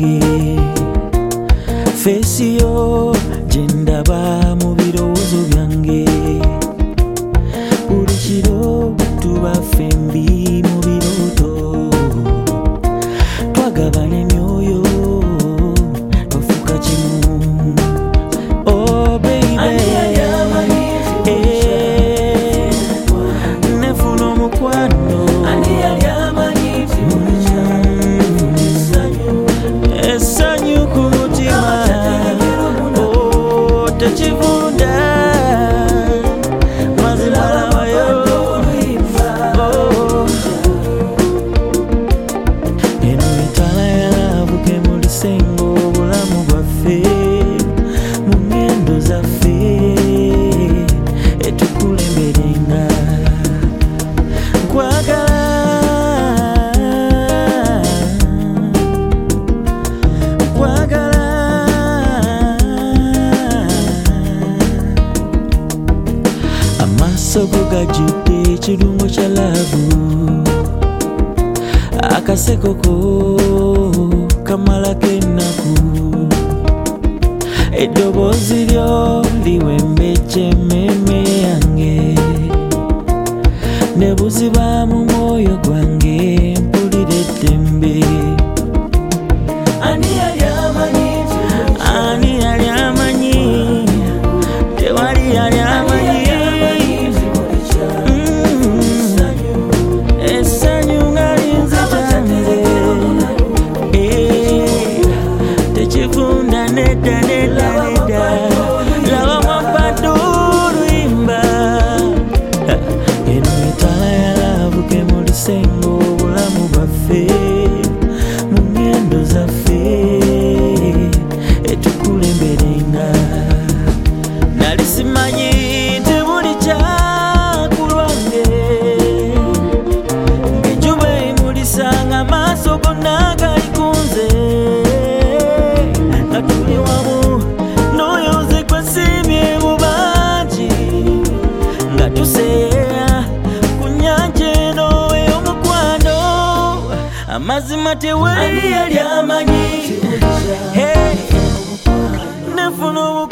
byange Face yo jendaba mu birowoozo byange Buli kiro tuba fembi mu birooto Twagabana emyoyo twafuuka kimu Oh baby nefuna omukwano essanyu ku mutima tekivunda mazima labayo eno mitala yalabuke mulisenga obulamu bwaffe mu ngendo zaffe etukulemberenga amaaso go gajjudde ekirungo kya laavu akaseko ko kamalako ennaku eddoboozi lyo liwembejja emmeeme yange ne buziba mu mwoyo gwange mpulira eddembe ani yali amanyi tewali yali amanyi essanyu nga linzitanze tekivunda nedda laba mwabbadde oluyimba eno mitala yalabuke mu lusengo obulamu bwaffe mu ngendo zaffe etukulemberenga nali simanyi tebuli kyakulwange ng'enjuba emulisanga amaaso gonna gali kunze nga tuli wamu n'oyoze gwe siimye mu bangi nga tuseeya ku nnyanja eno ey'omukwano amazima tewali yali amanyi nefuna